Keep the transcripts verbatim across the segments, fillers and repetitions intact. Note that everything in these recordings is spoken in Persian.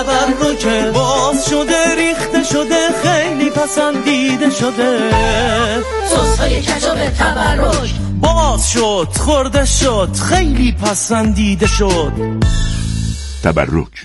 تبرکه، باز شده ریخته شده خیلی پسندیده شده. سس‌های کچاپ تبرک باز شد خورده شد خیلی پسندیده شد. تبرک.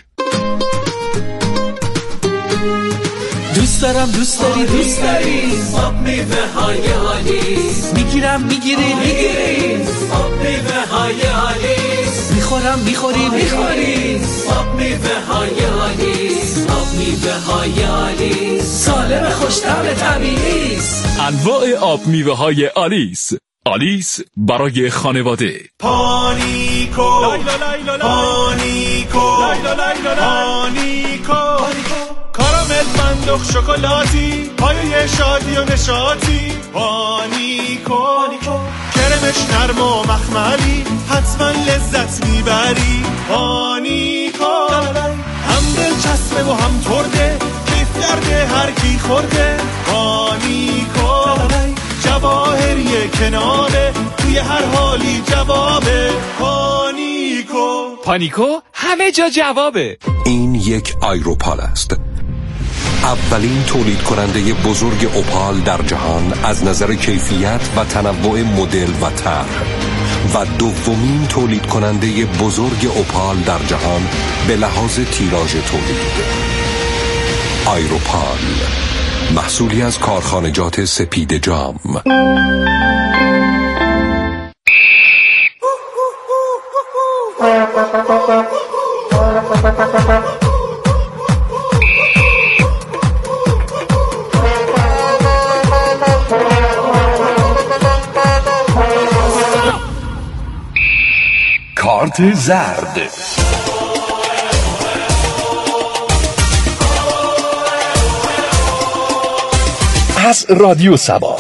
دوست دارم دوست داری دوست داری آب میوه های آلیس. میگیرم میگیری میگیری آب میوه های آلیس. میخورم میخوری میخوری آب میوه های آلیس. آب میوه های آلیس سالم خوش‌طعم طبیعی است. انواع آب میوه های آلیس. آلیس برای خانواده. پانیکو پانیکو پانیکو کارامل فندق شکلاتی پایه شادی و نشاطی. پانیکو کرمش نرم و مخملی حتما لذت میبری. پانیکو هم دلچسبه و هم ترده کیف کرده هر کی خورده. پانیکو جواهریه کناره توی هر حالی جوابه. پانیکو پانیکو همه جا جوابه. این یک آیروپال است، اولین تولید کننده بزرگ اوپال در جهان از نظر کیفیت و تنوع مدل و طرح و دومین تولید کننده بزرگ اوپال در جهان به لحاظ تیراژ تولید. آیروپال محصولی از کارخانجات سپید جام. کارت زرد. از رادیو سبا.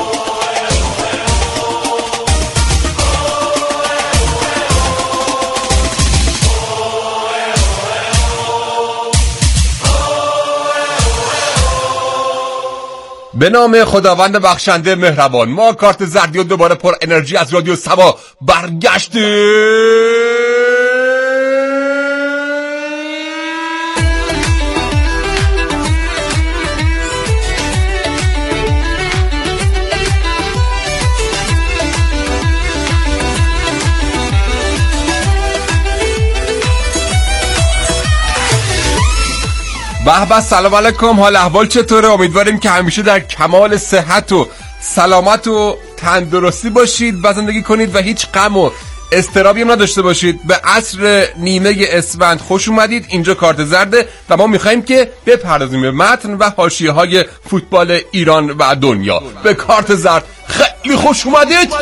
به نام خداوند بخشنده مهربان، ما کارت زردی و دوباره پر انرژی از رادیو سبا برگشتیم. به به، سلام علیکم، حال احوال چطوره؟ امیدواریم که همیشه در کمال صحت و سلامت و تندرستی باشید و زندگی کنید و هیچ غم و اضطرابی هم نداشته باشید. به عصر نیمه اسفند خوش اومدید. اینجا کارت زرده و ما میخواییم که بپردازیم به متن و حاشیه‌های فوتبال ایران و دنیا. به کارت زرد خیلی خوش اومدید.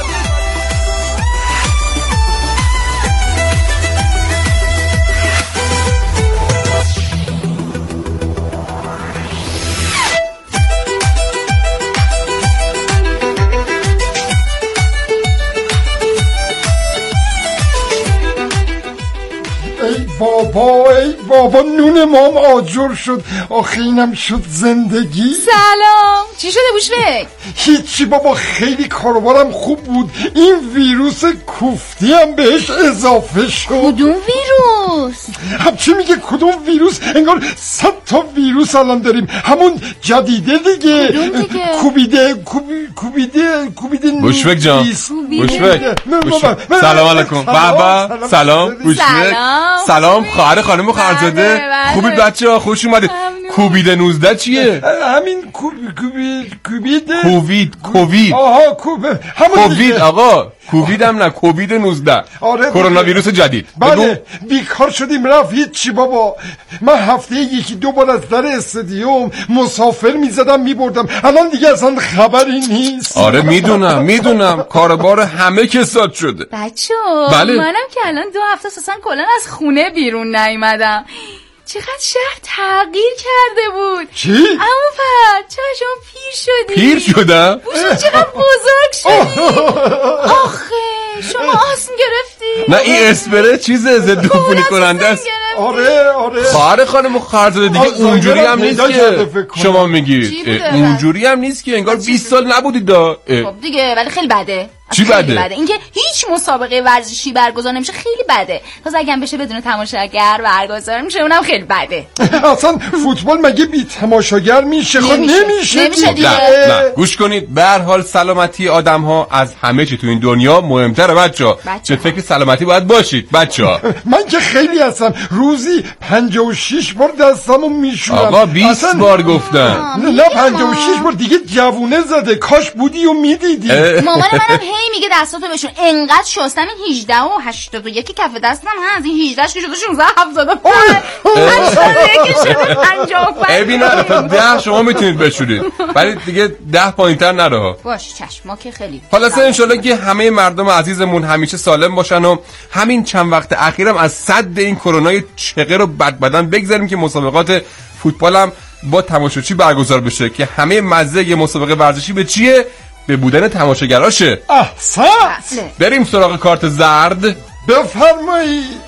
بابا ای بابا نون مام آجر شد. آخه اینم شد زندگی. سلام، چی شده بوشوک؟ هیچی بابا، خیلی کاروبارم خوب بود. این ویروس کوفتی هم بهش اضافه شد. کدوم ویروس؟ هم چی میگه کدوم ویروس؟ انگار صد تا ویروس الان داریم. همون جدیده دیگه. کدوم دیگه؟ کوبیده کوبی کوبیده کوبیده بوشوک جان، بوشوک سلام علیکم. بابا سلام بوشوک. سلام خواهر خانم خرزاده، خوبید بچه‌ها؟ خوش اومدید. کووید نوزده چیه؟ همین کووید کووید کووید کووید کووید آها کووید کووید آقا کووید هم نه، کووید نوزده. آره کرونا ویروس جدید. بله بیکار شدیم رفت هیچی بابا. من هفته یکی دو بار از در استادیوم مسافر میزدم میبردم، الان دیگه اصلا خبری نیست. آره میدونم میدونم کاربار همه کساد شده بچه‌ها. بله. منم که الان دو هفته اساسا کلا از خونه بیرون نیومدم. چقدر شهر تغییر کرده بود. چی؟ عمو فرد چرا شما پیر شدی؟ پیر شدم؟ بوشو چقدر بزرگ شدی. آخه شما آسم گرفتی. نه این اسپره چیزه ضد عفونی کننده است. آره آره خواهر خانم خرزاده دیگه اونجوری هم نیست که شما میگید. اونجوری هم نیست که انگار بیست سال نبودید دا. خب دیگه ولی خیلی بده. چی بده؟ بده اینکه هیچ مسابقه ورزشی برگزار نمیشه خیلی بده. تازه اگه بشه بدون تماشاگر برگزار میشه اونم خیلی بده. اصلا فوتبال مگه بی تماشاگر میشه؟ خب نمیشه نمیشه دیگه. نه نه گوش کنید، به هر حال سلامتی آدم‌ها از همه چی تو این دنیا مهمتره بچه‌ها. به فکر سلامتی باید باشید بچه‌ها. من که خیلی هستم روزی پنجاه و شش بار دستامو میشورم. آقا بیست اصلا... بار گفتن. نه پنجاه و شش بار دیگه جوونه زده. کاش بودی و میدیدی. مامان منم هی میگه دستاتو بشون. انقدر شستم این هجده و هشتاد و یک کف دستم هست. این هجده که شده شانزده هفتاد و پنج. هشتاد و یک شده پنجاه و پنج. ببینا تا ده شما میتونید بشورید. ولی دیگه ده پایینتر نره. باش چشم ما که خیلی. خلاصه ان شاءالله که همه مردم عزیزمون همیشه سالم باشن و همین چند وقت اخیرم از صد این کرونای چغه رو بد بدن بگذاریم که مسابقات فوتبال هم با تماشاچی برگزار بشه که همه مزه یه مسابقه ورزشی به چیه؟ به بودن تماشاگراشه. احسن. بریم سراغ کارت زرد. بفرمایید.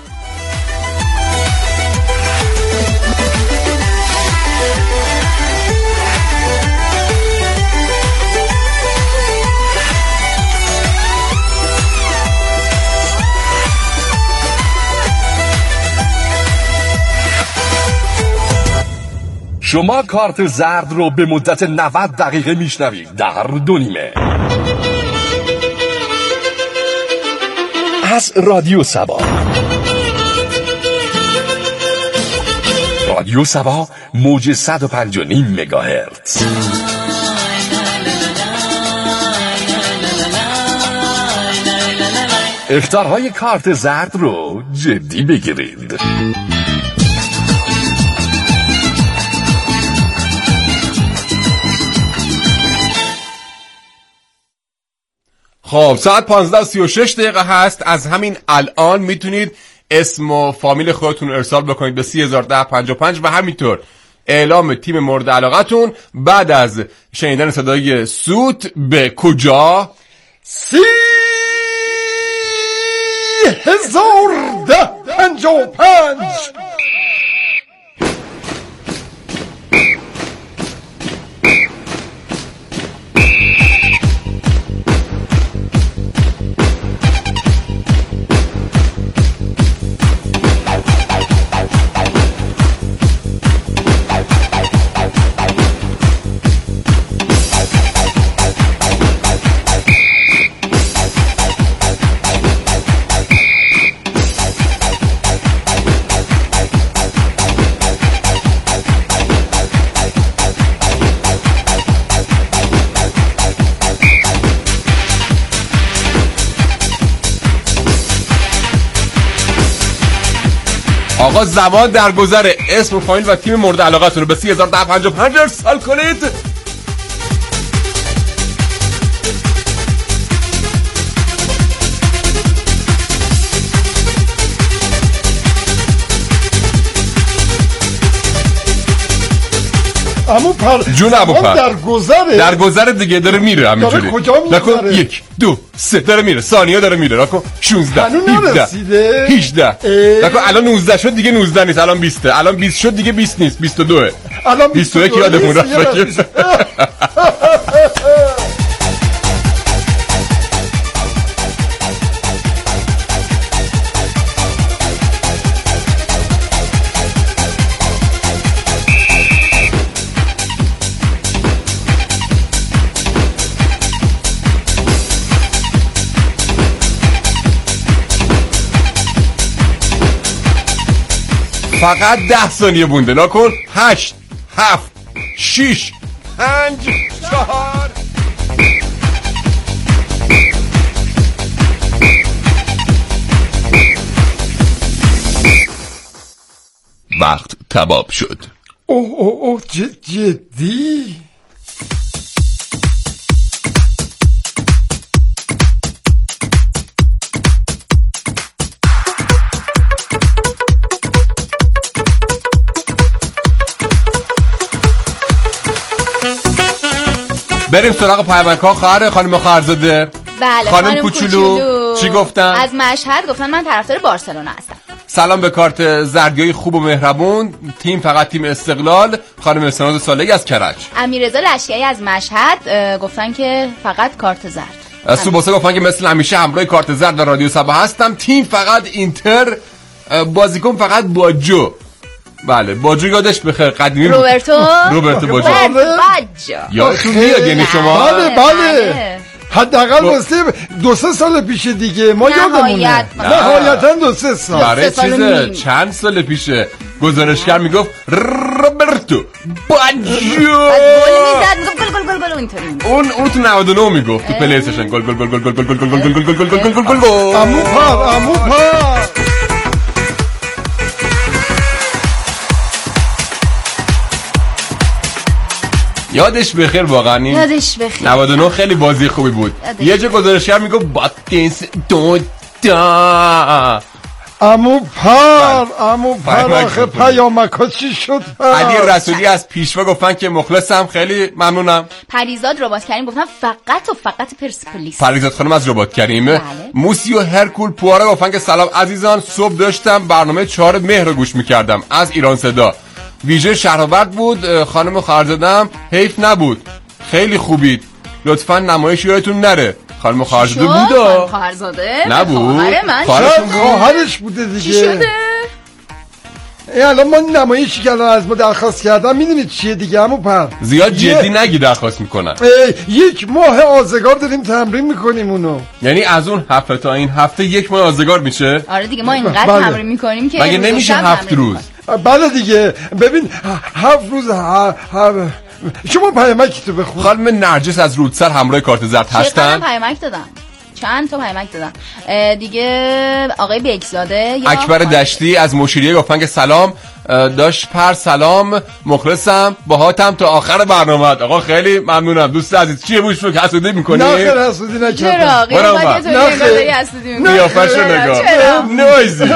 شما کارت زرد رو به مدت نود دقیقه میشنوید در دو نیمه از رادیو سبا. رادیو سبا موج صد و پنج و نیم مگاهرتز. اخطارهای کارت زرد رو جدی بگیرید. خب ساعت پانزده و سی و شش دقیقه هست. از همین الان میتونید اسم و فامیل خودتون ارسال بکنید به سی هزار ده پنجاه و پنج و همینطور اعلام تیم مورد علاقتون بعد از شنیدن صدای سوت به کجا؟ سی هزار ده پنجاه و پنج. آقا زمان در گذره. اسم و فامیل و تیم مورد علاقتون رو به سی هزار ده پنجاه و پنج ارسال کنید. امو پر جون ابو پر در گذره در گذره دیگه داره میره همینجوری. داره کجا میره؟ یک دو سه داره میره. ثانیه داره میره. نکن شانزده هفده هجده نکن الان نوزده شد دیگه نوزده نیست الان بیست. الان بیست شد دیگه بیست نیست بیست و دو. الان بیست و یک یادمون رفت. فقط ده ثانیه بونده. نکن هشت هفت شیش پنج چهار. وقت تمام شد. اوه اوه اوه جدی؟ بریم سراغ پیامک‌ها. خواهر خانم خواهرزاده. بله خانم کوچولو چی گفتن؟ از مشهد گفتن من طرفدار بارسلونا هستم. سلام به کارت زردیای خوب و مهربون. تیم فقط تیم استقلال. خانم اسناد سالگی از کرج. امیررضا لشکری از مشهد گفتن که فقط کارت زرد. سوباسا گفتن که مثل همیشه همراه کارت زرد و رادیو سبا هستم. تیم فقط اینتر، بازیکن فقط باجو. بله باجو یادش بخیر قدیمی روبرتو روبرتو باجو یادتون میاد یعنی شما؟ بله بله حداقل واسه دو سه سال پیش دیگه ما یادمونه. نهایتا دو سه سال. برای چیزه چند سال پیشه گزارشگر میگفت روبرتو باجو اون اون تو نود و نه میگفت تو پلی استیشن گل گل گل گل گل گل گل گل گل گل گل گل گل گل گل. عمو پر عمو پر یادش بخیر واقعا. یادش بخیر. نود و نه خیلی بازی خوبی بود. یه جا گزارشگر میگفت باتینس دو تا عمو پر عمو پر آخه پیامک‌ها چی شد؟ علی رسولی از پیشوا گفتن که مخلصم خیلی ممنونم. پریزاد ربات کریم گفتن فقط و فقط پرسپولیس. پریزاد خانم از ربات کریم. موسیو هرکول پواره گفتن که سلام عزیزان، صبح داشتم برنامه چهار مهر رو گوش میکردم از ایران صدا، ویژه شهرآورد بود. خانم خواهرزاده‌ام حیف نبود، خیلی خوبید، لطفا نمایش یادتون نره. خانم خواهرزاده بود؟ خانم خواهرزاده نبود. خواهرش خواهرش بوده دیگه. چی شده؟ ای الان ما نمایشی که الان از ما درخواست کردن میدونید چیه دیگه عمو پر؟ زیاد جدی نگی درخواست میکنن. یک ماه آزگار داریم تمرین میکنیم اونو. یعنی از اون هفته تا این هفته یک ماه آزگار میشه؟ آره دیگه ما اینقدر بله. تمرین میکنیم که مگه نمیشه هفت روز؟ بله دیگه ببین هفت روز ها ها شما پیامک تو بخون. خانم نرجس از رودسر همراه کارت زرد هستن. چقدر پیامک دادم؟ چند تا پیامک دادم دیگه. آقای بیکزاده اکبر دشتی از مشیریه گفتن که سلام داشت پر، سلام مخلصم باهاتم تا آخر برنامه. آقا خیلی ممنونم دوست عزیز. چیه بوش رو حسودی میکنی؟ نه خیر حسودی نکردم. چرا قیافت تو اینقدر حسودی میکنی؟ قیافش رو نگاه نویزی.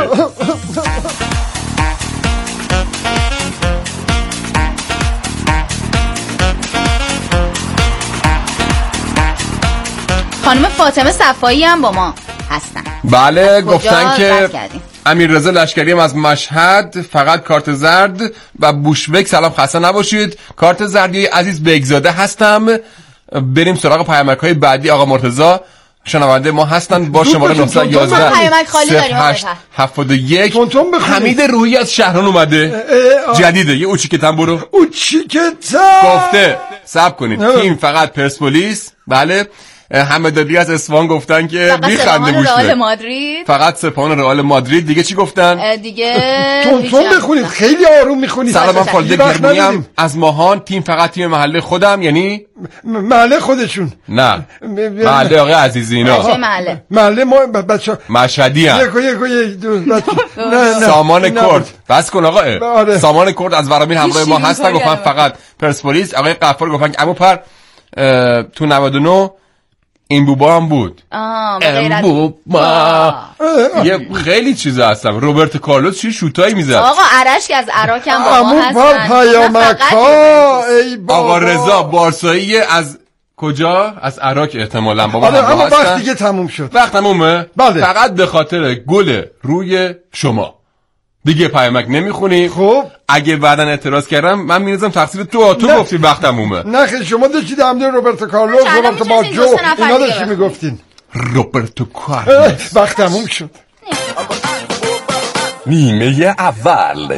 خانم فاطمه صفایی هم با ما هستن. بله گفتن که امیررضا لشکری هم از مشهد فقط کارت زرد و بوشبک سلام خسته نباشید. کارت زردی عزیز بیگزاده هستم. بریم سراغ پیامک های بعدی. آقا مرتضی شنونده ما هستن با شماره نه یک یک صفر هشت هفتاد و یک. حمید روحی از شهران اومده جدیده. یه اوچیکتم برو. اوچیکتم گفته صبر کنید تیم فقط پرسپولیس. بله حمدعلی از اصفهان گفتن که میخنده گوش رئال مادرید. فقط سپاهان رئال مادرید. دیگه چی گفتن؟ دیگه تون بخونید خیلی آروم میخونید. سلام من خالد گرمیم از ماهان. تیم فقط تیم محله خودم. یعنی محله خودشون؟ نه محله آقای عزیزی اینا. محله محله ما بچا مشهدی ام. یک یک یک دو سامان کرد. بس کن آقا. سامان کرد از ورامین همراه ما هستن گفتن فقط پرسپولیس. آقای قفار گفتن عمو پر تو نود و نه این بوبا هم بود. آه بوبا یه خیلی چیزا هستم. روبرت کارلوس چی شوتایی میزد. آقا عرش از عراق هم با ما هستن. آقا رضا بارسایی از کجا؟ از عراق احتمالاً با ما هم هستن. اما وقت دیگه تموم شد. وقت تمومه؟ بله. فقط به خاطر گل روی شما دیگه پیامک نمیخونی. خب اگه بعدن اعتراض کردم من می‌نویسم تقصیر تو. تو گفتی وقت تمومه. نه خیلی شما داشتید در مورد روبرتو کارلوس، روبرتو باجو اینا داشتید میگفتین. روبرتو کارلوس وقت تموم شد. نیمه اول.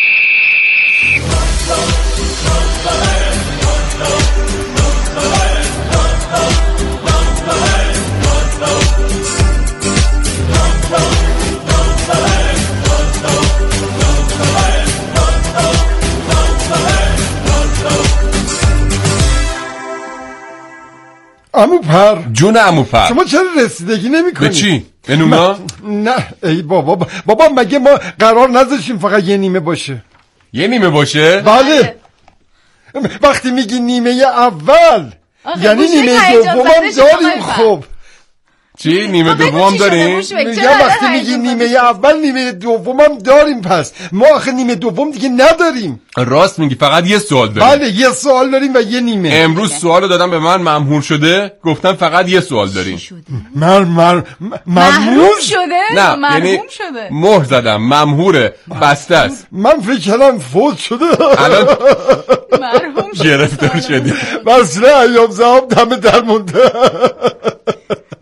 عمو پر جون عمو پر شما چرا رسیدگی نمی‌کنید؟ به چی؟ به نونا؟ نه ای بابا بابا مگه ما قرار نذاشتیم فقط یه نیمه باشه؟ یه نیمه باشه؟ بله. وقتی میگی نیمه اول یعنی نیمه دومم داریم. خب چی؟ نیمه دوم داریم؟ میگم وقتی میگی نیمه اول نیمه دومم داریم. پس ما آخه نیمه دوم دیگه نداریم. راست میگی فقط یه سوال داریم. بله یه سوال داریم و یه نیمه. امروز سوالو دادم به من ممهور شده گفتن فقط یه سوال داریم. مر مر ممهور شده؟ نه یعنی مهر زدم ممهوره بسته است. من فکر کردم فوت شده. الان مرحوم گرفتار شدی. بس نه ایام زهاب دم در مونده.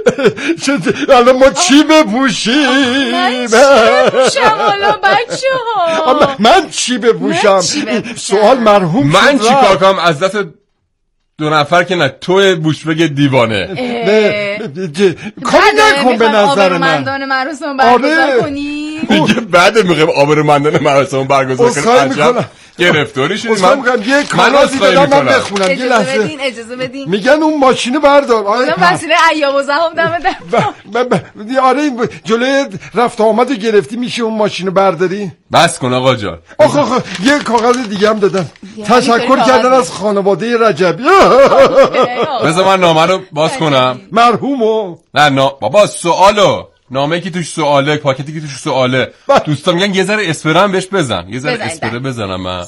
الان ما چی بپوشیم؟ من چی بپوشم حالا بچه ها؟ من چی بپوشم؟ سوال مرحوم من چی کار کنم از دست دو نفر که نه توی بوشبگ دیوانه کاری نکن به نظر من. آبرومندان مراسم برگزار کنی دیگه بعد میگم آبرومندان مراسم برگزار کنی عجب گرفتاری شدی. من یه کاغذی دادم من بخونم. یه لحظه بدین اجازه بدین. میگن اون ماشینو بردار. اون وسیله ایام و زحام دم در. آره جلوی رفت آمدو گرفتی میشه اون ماشینو برداری. بس کن آقا جان. آخ آخ یه کاغذ دیگه هم دادن. تشکر کردن از خانواده رجبی. بذار من نامه رو باز کنم. مرحومو. نه نه بابا سوالو. نامه که توش سواله، پاکتی که توش سواله. دوستان میگن یه ذره اسپرم بهش بزن. یه ذره اسپره بزنم من.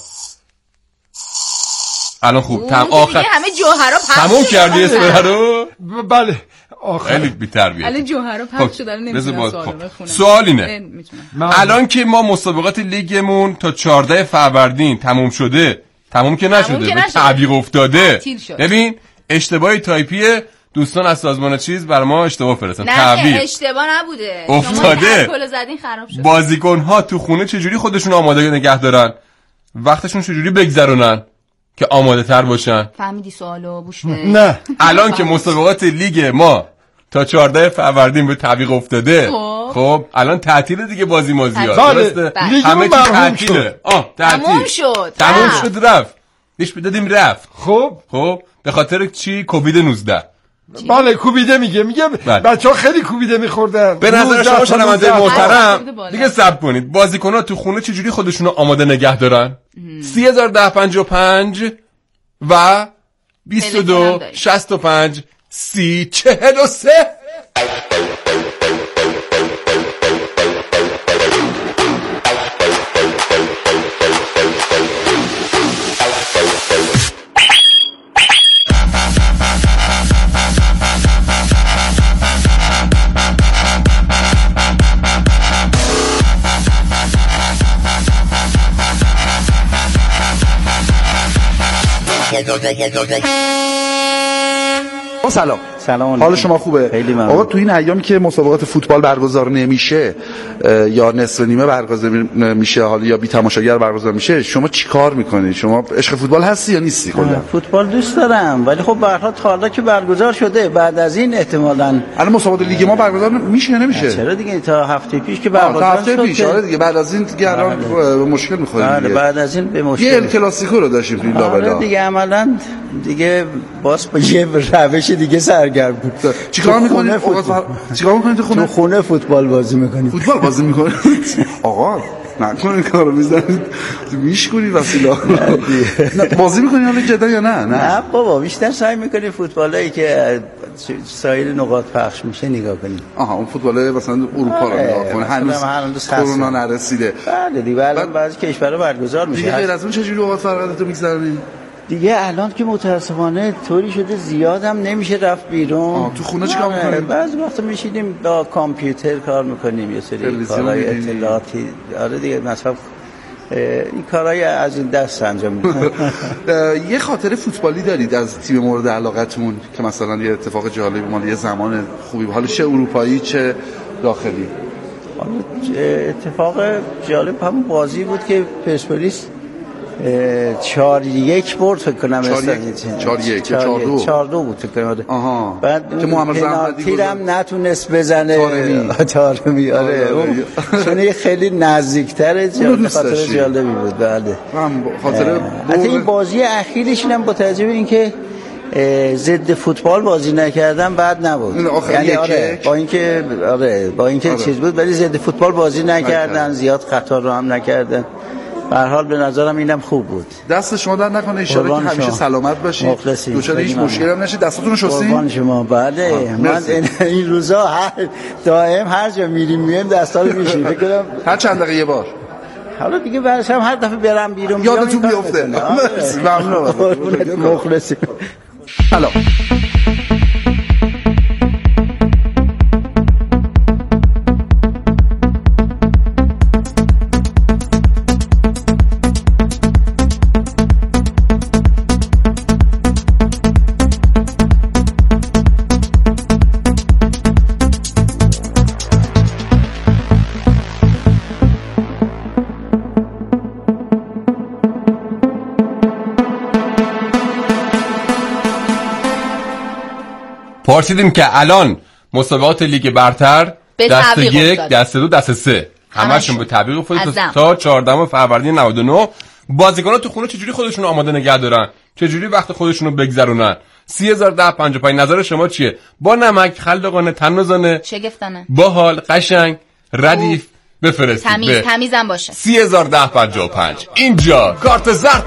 الان خوب تمام آخر همه جوهرا پخش تموم کردی اسپره رو؟ بله آخر خیلی بی‌تربیت. الان جوهرا پخش شده نمیتونم سوالو بخونم. سوال اینه الان که ما مسابقات لیگمون تا چهاردهم فروردین تموم شده، تموم که نشده، به تعویق افتاده. ببین اشتباهی تایپی دوستان از سازمان چیز بر ما اشتباه فرستن. تعویق اشتباه نبوده، افتاده. شما زدین خراب شد. بازیکن‌ها تو خونه چجوری خودشون آماده نگه دارن؟ وقتشون چجوری بگذرونن که آماده تر باشن؟ فهمیدی سوالو بوشه؟ نه الان که مسابقات لیگ ما تا چهاردهم فروردین به تعویق افتاده، خب الان تعطیل دیگه بازی مازیار درسته؟ همه چی تعطیله. آه تعطیل تموم شد تموم شد رفت دیش بدادیم رفت. خب خب به خاطر چی؟ کووید نوزده. بله کوبیده میگه میگه بچه‌ها خیلی کوبیده می‌خوردن. به نظر شما شنونده محترم دیگه صبر کنید بازیکن‌ها تو خونه چجوری خودشونو آماده نگه دارن؟ سی هزار ده پنجاه و پنج و بیست و دو شصت و پنج سی چهل و سه. سلام. سلام. حال شما خوبه؟ خیلی ممنون. آقا تو این ایامی که مسابقات فوتبال برگزار نمیشه یا نصف نیمه برگزار میشه حالا یا بی تماشاگر برگزار میشه شما چیکار میکنید؟ شما عشق فوتبال هستی یا نیستی کلا؟ فوتبال دوست دارم ولی خب به هر حال تا حالا که برگزار شده بعد از این احتمالاً الان مسابقات لیگ ما برگزار میشه یا نمیشه؟ چرا دیگه تا هفته پیش که برگزار شد. تا هفته پیش آره دیگه بعد از این دیگه الان مشکل میخوریم. آره بعد از این به مشکل. یه ال کلاسیکو رو داشتیم تو لابلا. آره دیگه عملاً دیگه باز یه روش دیگه سرگرم بود. چیکار میکنید؟ چیکار میکنید تو خونه؟ تو خونه فوتبال بازی میکنید. فوتبال بازی میکنید؟ آقا نکنید کارو میزنید میشکنید وسیله بازی میکنید حالا جدا یا نه؟ نه بابا بیشتر سعی میکنیم فوتبالایی که سایر نقاط پخش میشه نگاه کنیم. آها اون فوتبال مثلا اروپا رو نگاه کنید. هنوز کرونا نرسیده. بله دیگه الان بعضی کشورها برگزار میشه. دیگه غیر از اون چه جوری اوقات فراغتتو میگذرونید؟ دیگه الان که متاسفانه طوری شده زیادم نمیشه رفت بیرون. تو خونه چیکار می‌کنید؟ بعضی وقتا میشینیم با کامپیوتر کار میکنیم یه سری کارهای اطلاعاتی. آره دیگه مثلا این کارهای از این دست انجام میدیم. یه خاطره فوتبالی دارید از تیم مورد علاقتون که مثلا یه اتفاق جالبی مال یه زمان خوبی حالا چه اروپایی چه داخلی؟ اتفاق جالب همون بازی بود که پرسپولیس چهار یک برد فکر کنم چهار یک چهار دو چهار دو بود فکر کنم. آها بعد که محمد زحمتی هم نتونست بزنه تارمی. آره چون خیلی نزدیکتره خاطر جالبی بود. بله خاطر حتی این بازی اخیرش هم با توجه به اینکه ضد فوتبال بازی نکردن بعد نبود یعنی آره با اینکه آره با اینکه چیز بود ولی ضد فوتبال بازی نکردن زیاد خطا رو هم نکردن. به هر حال به نظرم اینم خوب بود. دست شما در نکنه ان شاء الله که همیشه سلامت باشید. دوچار هیچ مشکلی هم نشید. دستاتون رو شستین؟ قربان شما. بله من این روزا هر دائم هر جا میریم میام دستا رو میشیم. فکر کنم هر چند دقیقه یه بار. حالا دیگه بعدش هم هر دفعه برم بیرون یادتون بیفته. ممنون. مخلصی. سلام. پرسیدیم که الان مسابقات لیگ برتر دست یک، دست دو، دست سه همشون به تعویق افتاده تا چهاردهم فروردین نود و نه. بازیکن‌ها تو خونه چجوری خودشون رو آماده نگه دارن، چجوری وقت خودشون رو بگذرونن؟ سی هزار ده پنجاه و پنج. نظر شما چیه؟ با نمک، خلدقانه، تنوزانه، شگفتانه، باحال، قشنگ، ردیف بفرستید. تمیز به تمیزم باشه. سی هزار ده پنجاه و پنج. اینجا کارت زرد.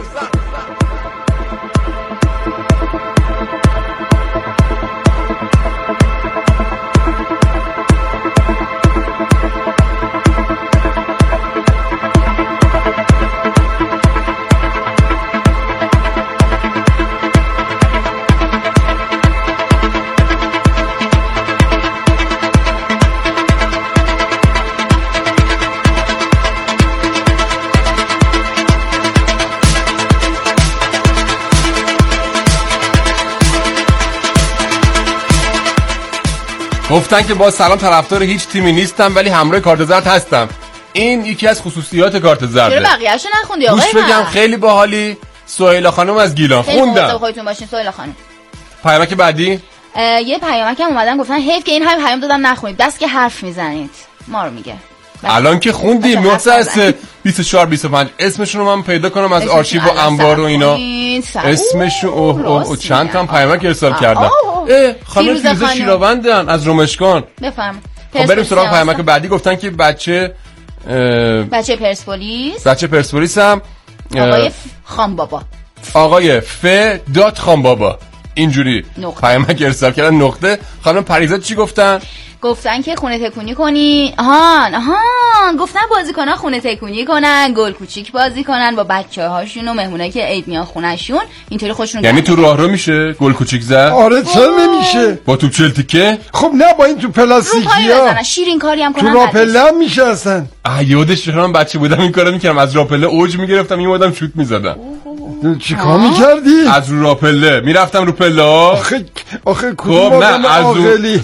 گفتن که با سلام طرفدار هیچ تیمی نیستم ولی همراه کارت زرد هستم. این یکی از خصوصیات کارت زرده. چرا بقیه‌اشو نخوندی آقای من؟ گوش بگم خیلی باحالی. سهیلا خانم از گیلان خوندم. خیلی خودتون باشین سهیلا خانم. پیامک بعدی؟ یه پیامک هم اومدن گفتن حیف که این همه پیام دادم نخونید. بس که حرف میزنید. ما رو میگه. الان که خوندیم نه سه بیست و چهار بیست و پنج اسمشون رو من پیدا کنم از آرشیو و انبار و اینا. اسمشون اوه اوه چند تا پیامک ارسال کردم. اه خانم فیروزه شیراوندن از رمشگان. بفرمایید. خب بریم سراغ پیامک بعدی. گفتن که بچه بچه پرسپولیس بچه پرسپولیس هم آقای خان بابا آقای ف دات خان بابا اینجوری پیامک ارسال کردن. نقطه. خانم پریزاد چی گفتن؟ گفتن که خونه تکونی کنی. آهان آهان گفتن بازیکن‌ها خونه تکونی کنن، گل کوچیک بازی کنن با بچه‌هاشون و مهمونایی که عید میان خونه‌شون، اینطوری خودشون. یعنی تو راهرو میشه گل کوچیک زد؟ آره چرا نمیشه؟ با توپ چهل تیکه؟ خب نه با این تو پلاستیکیا. شیرین کاری هم کنن. تو راپله هم میشه اصلا. آ یادش من بچه بودم این کارو میکردم، از راپله اوج میگرفتم میومدم شوت میزدم. چیکار میکردی؟ از رو راپله میرفتم رو پله. آخه آخه کدوم نه از اون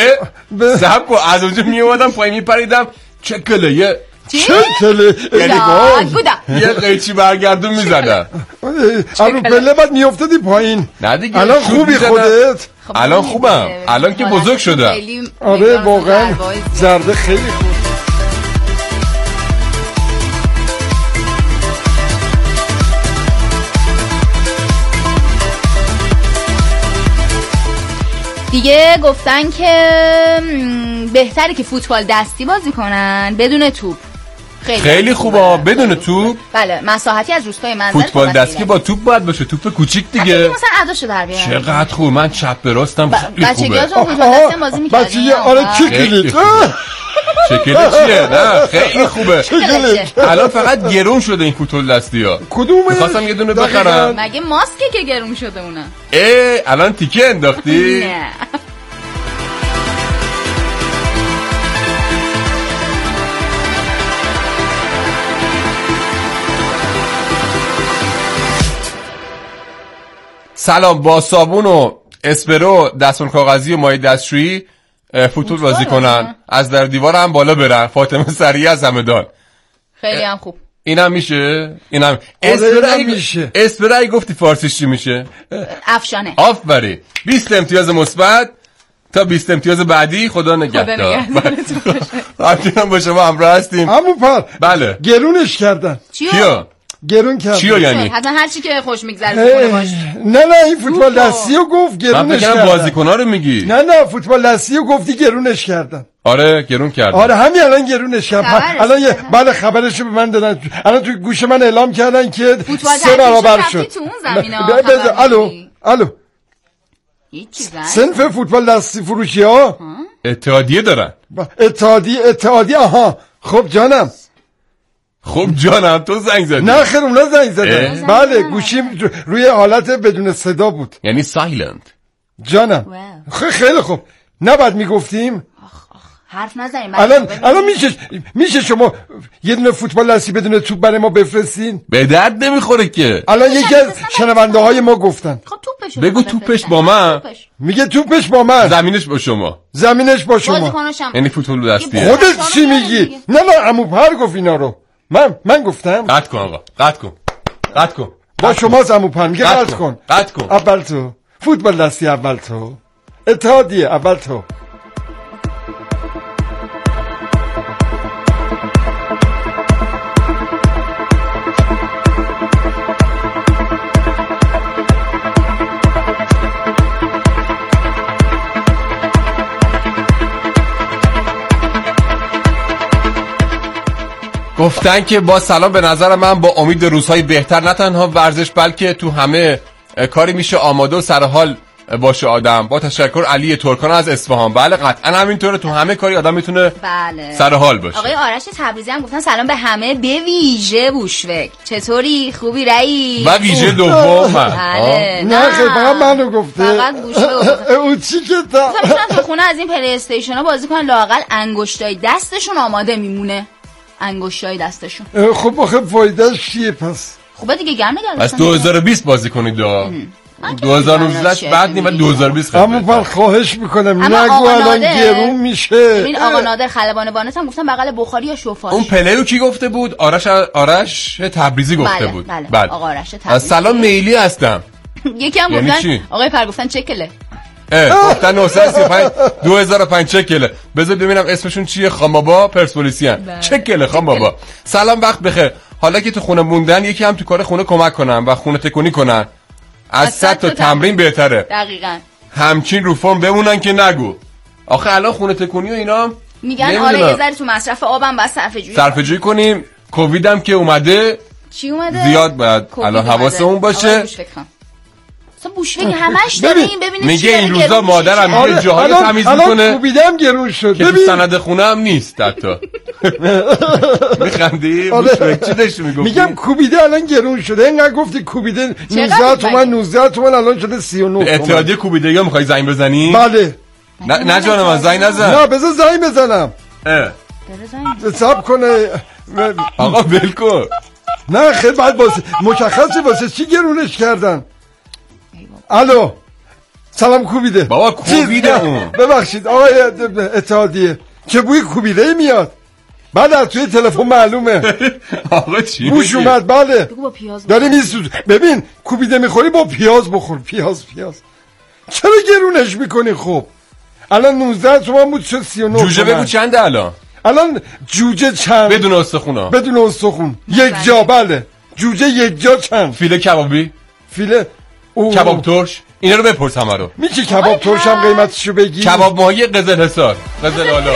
سب کو از اونجا میومدم پای میپریدم چکله یه چکله یه قیچی برگردون میزدم رو پله بعد میافتادی پایین. نه دیگه الان خوبی خودت؟ الان خوبم الان که بزرگ شدم. آره واقعا زرده خیلی خوب. دیگه گفتن که بهتره که فوتبال دستی بازی کنن بدون توپ. خیلی, خیلی خوبه بدون توپ. بله مساحتی از روستای منزل. فوتبال دستی با توپ باید باشه، توپ کوچیک دیگه. مثلا اداشو در بیارن. چقدر خوب. من چپ به راستم خیلی خوبه. بچگیاتون فوتبال دستی بازی می‌کردین؟ بچگی آره چکلیت. شکل چیه؟ نه خیلی خوبه. الان فقط گرون شده این فوتبال دستی‌ها. کدومه؟ می‌خواستم یه دونه بخرم. مگه ماسکه که گرون شده اونه؟ اه الان تیکه انداختی؟ نه. سلام. با صابون و اسپرو دستمال کاغذی و مایع دستشویی فوتبال بازی کنن، از در دیوار هم بالا برن. فاطمه سریع از همدان. خیلی هم خوب. اینم میشه. اینم اسپرای میشه. اسپرای گفتی فارسیش چی میشه؟ افشانه. آفرین. بیست امتیاز مثبت تا بیست امتیاز بعدی. خدا نگهدار. همچنان با شما همراه هستیم. عمو پر. بله. گرونش کردن. کیا؟ گرون کردن. چیو یعنی؟ حتما هر چی که خوش میگذره باش. نه نه این فوتبال دستیو گفت گرونش کردن. من بازیکن‌ها رو میگی؟ نه نه فوتبال دستیو گفتی گرونش کردن. آره گرون کردن. آره همین الان گرونش کردن. الان یه بله خبرشو به من دادن. الان تو گوش من اعلام کردن که سه برابر شد. تو اون زمینه الو الو هیچ صنف فوتبال دستی فروشی ها اتحادیه دارن. اتحادیه اتحادیه آها. خب جانم خب جانم تو زنگ زدی؟ نه خیر اونا زنگ زدن. بله گوشیم روی حالت بدون صدا بود، یعنی سایلنت. جانم خیلی خوب. نباید میگفتیم حرف نزنیم. الان الان میشه میشه شما یه دونه فوتبال دستی بدون توپ برای ما بفرستین؟ به درد نمیخوره که. الان یکی از شنونده های ما گفتن. خب توپش بگو توپش با من. میگه توپش با من. زمینش با شما. زمینش با شما. یعنی فوتبال دستیه. خودت چی میگی؟ نه نه عمو پر گفت اینا رو. من من گفتم. قطع کن آقا. قطع کن. قطع کن. با شما عمو پر میگه قطع کن. قطع کن. اول تو. فوتبال دستی اول تو. اتحادیه اول تو. گفتن که با سلام به نظر من با امید روزهای بهتر نه تنها ورزش بلکه تو همه کاری میشه آماده و سر حال باشه آدم. با تشکر علی ترکان از اصفهان. بله قطعا همینطوره، تو همه کاری آدم میتونه بله. سر حال باشه. آقای آرش تبریزی هم گفتن سلام به همه به ویژه بوشوک. چطوری؟ خوبی رئی؟ و ویژه دوم بله. نه خیلی فقط منو گفته. فقط بوشوک. او چی که تا میتونن تو خونه از این پلی استیشن ها بازی کنن، لااقل انگشتای دستشون آماده میمونه. انگشتای دستشون. خب آخه فایدهش چیه پس؟ خوبه دیگه گرم نگردن. بس دو هزار و بیست بازی کنید دو. دو هزار و نوزده بعد نیم و دو هزار و بیست خیلی. اما من خواهش میکنم نگو الان گرون میشه. این آقا نادر خلبان بانت هم گفتن بغل بخاری یا شوفاژ. اون پلیو کی گفته بود؟ آرش آرش تبریزی گفته بله، بود. بله. بله. آقا آرش تبریزی. سلام میلی هستم. یکی هم گفتن آقای پر گفتن چکله. اه گفتن نهصد و سی و پنج دو هزار و پنج چکله. بذار ببینم اسمشون چیه. خان بابا پرسپولیسی ان. چکله خان بابا. سلام وقت بخیر. حالا که تو خونه موندن یکی هم تو کار خونه کمک کنن و خونه تکونی کنن. از صد تا تمرین بهتره. دقیقاً. همچین رو فرم بمونن که نگو. آخه الان خونه تکونی و اینا میگن آره یه ذره تو مصرف آبم بس صرفه جویی صرفه جویی کنیم. کووید هم که اومده چی اومده؟ زیاد باید الان حواسمون باشه. اصلا بوشوک همش داریم ببینید میگه این روزا مادرم یه جاهای تمیز میکنه. الان کوبیدم گرون شد. که تو سند خونه هم نیست حتی. میخندی؟ بوشوک چی داشتی میگفتی؟ میگم کوبیده الان گرون شده. اینقدر گفتی کوبیده نوزده تومن نوزده تومن الان شده سی و نه تومن. اتحادیه کوبیده یا میخوای زنگ بزنی؟ بله. نه جان من زنگ نزن. نه بذار زنگ بزنم. اه حساب کنه آقا بلکو. نه خیلی بعد واسه مشخصه واسه چی گرونش کردن. الو سلام کوبیده. بابا کوبیده اون. ببخشید آقای اتحادیه چه بوی کوبیده میاد؟ بعد از توی تلفن معلومه. آقا چی بوش اومد. بله با پیاز داری میسوز. ببین کوبیده میخوری با پیاز بخور. پیاز پیاز چرا گرونش میکنی؟ خب الان نوزده تومن بود شد سی و نه. جوجه بگو چنده الان؟ الان جوجه چند؟ بدون استخونا. بدون استخون یک جا. بله جوجه یک جا چند؟ فیله کبابی؟ فیله کباب ترش؟ اینا رو بپرس همه رو. میشه کباب ترش هم قیمتشو بگی؟ کباب ماهی قزل حصار قزل آلا.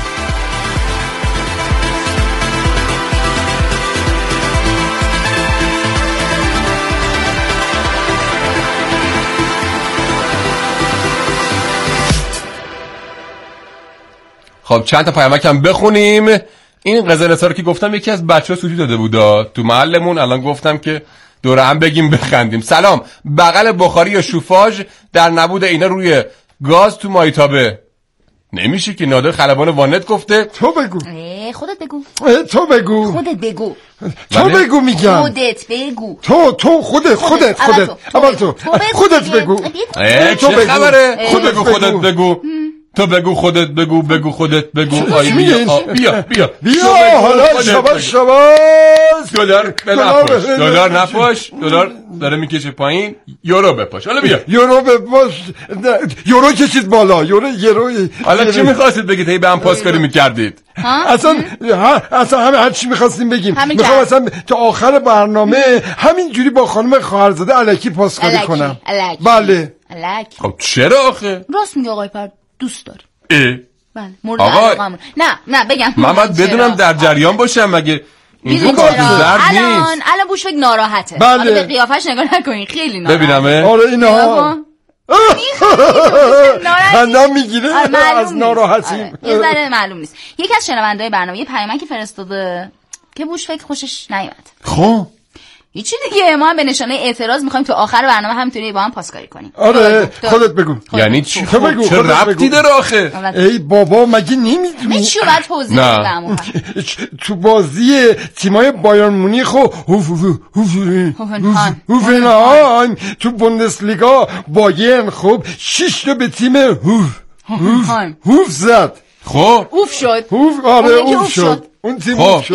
خب چند تا پیامک هم بخونیم. این قزل حصار که گفتم یکی از بچه‌ها سوتی داده بودا تو محلمون. الان گفتم که دوره هم بگیم بخندیم. سلام بغل بخاری یا شوفاژ در نبود اینا روی گاز تو مایتابه نمیشه که. نادر خلبان وانت گفته. تو بگو. خودت بگو. تو بگو. خودت بگو. تو بگو میگم. خودت بگو. تو تو خودت خودت خودت اول تو خودت بگو. تو چه خبره؟ خودت بگو خودت بگو. تو بگو خودت بگو بگو خودت بگو. آی بیا بیا بیا بیا حالا شباش شباش. دلار نپاش دلار نپاش دلار داره میکشه پایین. یورو بپاش. حالا بیا یورو بپاش. یورو کشید بالا. یورو یورو. حالا چی می‌خواستید بگید؟ هی به هم پاسکاری می‌کردید. اصلا اصلا همه هر چی می‌خواستیم بگیم. می‌خوام اصلا تا آخر برنامه همینجوری با خانم خواهرزاده الکی پاسکاری کنم. بله. خب چرا آخه؟ راست میگه آقای پر دوست داره. اه بله مورد علاقمون. نه نه بگم من باید بدونم در جریان باشم. مگه اینجور کار زرد نیست. الان الان بوشوک ناراحته. بله. به قیافش نگاه نکنین خیلی ناراحته. ببینمه. آره اینا خندم میگیره از ناراحتی. یه ذره معلوم نیست. یکی از شنونده‌های برنامه یه پیامکی فرستاده که بوشوک خوشش نیومد. خب هیچی دیگه ما هم به نشانه اعتراض میخوایم تو آخر برنامه همینطوری با هم پاسکاری کنیم. آره خودت بگو. یعنی چی؟ چه ربطی داره آخه؟ ای بابا مگه نمیدونی؟ چی باید توضیح بدم؟ تو بازی تیمای بایرن مونیخ و هوفنهایم تو بوندسلیگا بایرن خب شش تا به تیم هوف هوف زد. خب اوف شد. هوف آره اوف شد. اون تیم